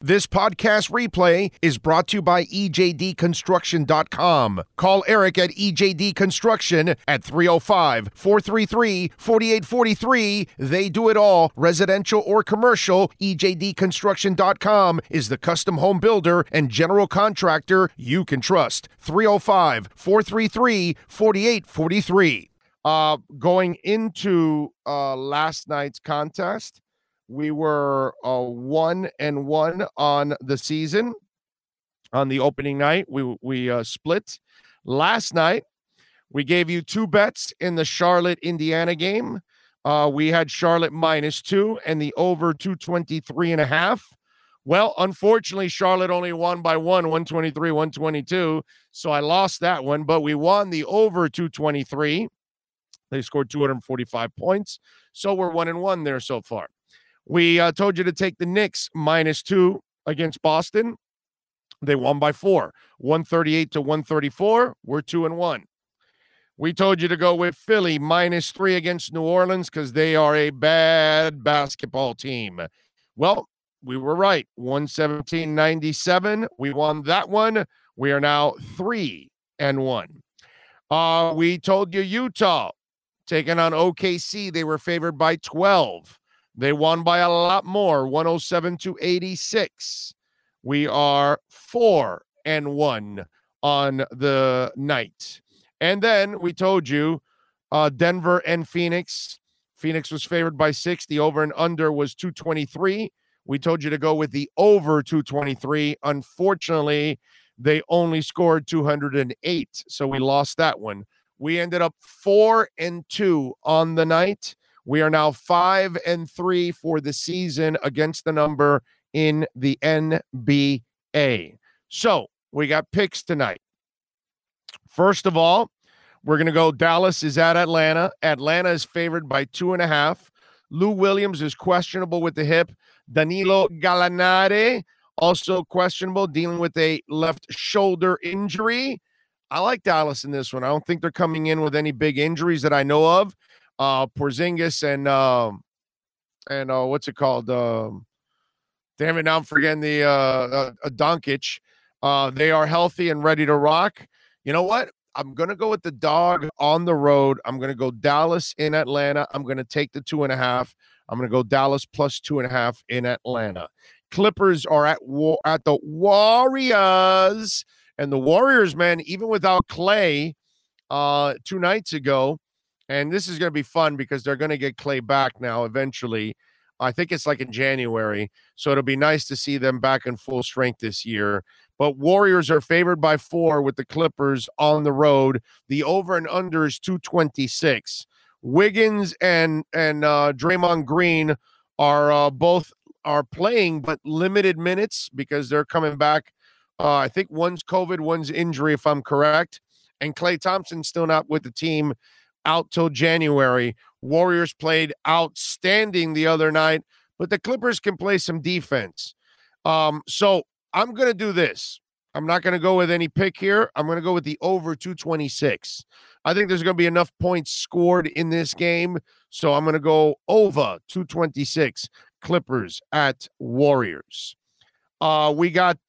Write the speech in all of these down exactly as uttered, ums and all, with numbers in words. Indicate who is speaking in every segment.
Speaker 1: This podcast replay is brought to you by E J D construction dot com. Call Eric at E J D Construction at three oh five, four three three, four eight four three. They do it all, residential or commercial. E J D construction dot com is the custom home builder and general contractor you can trust. three oh five, four three three, four eight four three. Uh, going into uh, last night's contest, we were uh, one and one on the season. On the opening night, we we uh, split. Last night, we gave you two bets in the Charlotte-Indiana game. Uh, we had Charlotte minus two and the over two twenty-three and a half. Well, unfortunately, Charlotte only won by one, one twenty-three, one twenty-two. So I lost that one, but we won the over two twenty-three. They scored two hundred forty-five points. So we're one and one there so far. We uh, told you to take the Knicks minus two against Boston. They won by four, one thirty-eight to one thirty-four. We're two and one. We told you to go with Philly minus three against New Orleans because they are a bad basketball team. Well, we were right. one seventeen ninety-seven. We won that one. We are now three and one. Uh, we told you Utah taking on O K C. They were favored by twelve. They won by a lot more, one oh seven to eighty-six. We are four and one on the night. And then we told you uh, Denver and Phoenix. Phoenix was favored by six. The over and under was two twenty-three. We told you to go with the over two twenty-three. Unfortunately, they only scored two hundred eight, so we lost that one. We ended up four and two on the night. We are now five and three for the season against the number in the N B A. So we got picks tonight. First of all, we're going to go Dallas is at Atlanta. Atlanta is favored by two and a half. Lou Williams is questionable with the hip. Danilo Gallinari also questionable, dealing with a left shoulder injury. I like Dallas in this one. I don't think they're coming in with any big injuries that I know of. Uh, Porzingis and um, and uh, what's it called? Um, damn it, now I'm forgetting the uh, uh, uh, Doncic. Uh, they are healthy and ready to rock. You know what? I'm gonna go with the dog on the road. I'm gonna go Dallas in Atlanta. I'm gonna take the two and a half. I'm gonna go Dallas plus two and a half in Atlanta. Clippers are at war at the Warriors, and the Warriors, man, even without Clay, uh, two nights ago. And this is going to be fun because they're going to get Clay back now eventually. I think it's like in January. So it'll be nice to see them back in full strength this year. But Warriors are favored by four with the Clippers on the road. The over and under is two twenty-six. Wiggins and and uh, Draymond Green are uh, both are playing, but limited minutes because they're coming back. Uh, I think one's COVID, one's injury, if I'm correct. And Klay Thompson's still not with the team out till January. Warriors played outstanding the other night, but the Clippers can play some defense. Um, so I'm going to do this. I'm not going to go with any pick here. I'm going to go with the over two twenty-six. I think there's going to be enough points scored in this game, so I'm going to go over two twenty-six, Clippers at Warriors. Uh, we got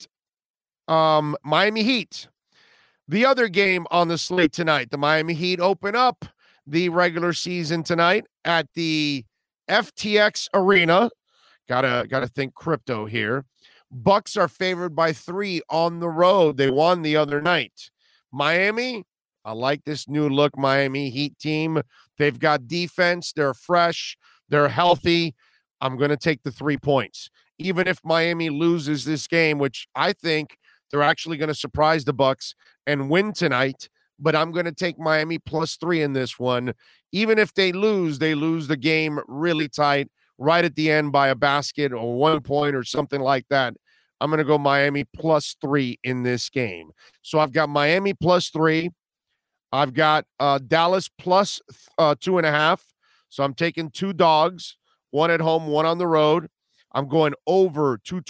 Speaker 1: um, Miami Heat. The other game on the slate tonight, the Miami Heat open up the regular season tonight at the F T X Arena. Gotta gotta think crypto here. Bucks are favored by three on the road. They won the other night. Miami, I like this new look Miami Heat team. They've got defense. They're fresh. They're healthy. I'm going to take the three points. Even if Miami loses this game, which I think they're actually going to surprise the Bucks and win tonight, but I'm going to take Miami plus three in this one. Even if they lose, they lose the game really tight, right at the end by a basket or one point or something like that. I'm going to go Miami plus three in this game. So I've got Miami plus three. I've got uh, Dallas plus uh, two and a half. So I'm taking two dogs, one at home, one on the road. I'm going over two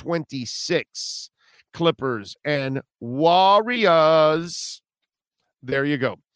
Speaker 1: twenty-six. Clippers and Warriors. There you go.